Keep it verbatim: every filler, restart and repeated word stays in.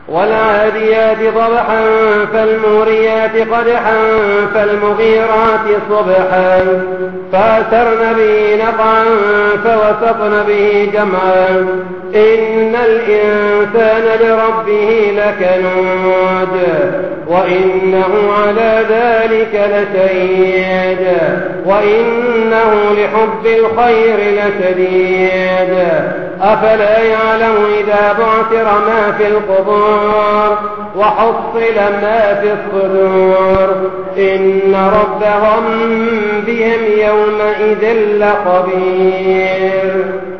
والعاديات ضبحا فالموريات قدحا فالمغيرات صبحا فأثرن به نقعا فوسطن به جمعا إن الإنسان لربه لكنود وإنه على ذلك لشهيد وإنه لحب الخير لشديد أفلا يعلم إذا بعثر ما في القبور وحصل ما في الصدور إن ربهم بهم يومئذ لخبير.